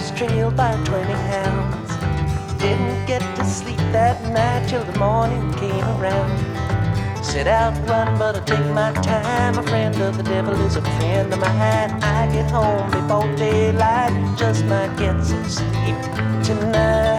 was trailed by 20 hounds. Didn't get to sleep that night till the morning came around. Set out running, but I take my time. A friend of the devil is a friend of mine. I get home before daylight, just might get some sleep tonight.